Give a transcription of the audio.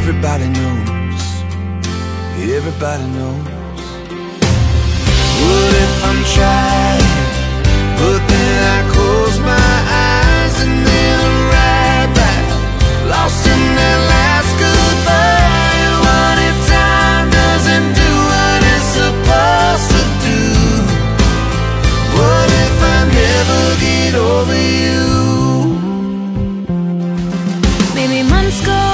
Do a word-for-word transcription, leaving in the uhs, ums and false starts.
everybody knows, everybody knows. What if I'm trying, but then I close my eyes and then right back, lost in that last goodbye? What if time doesn't do what it's supposed to do? What if I never get over you? Maybe months go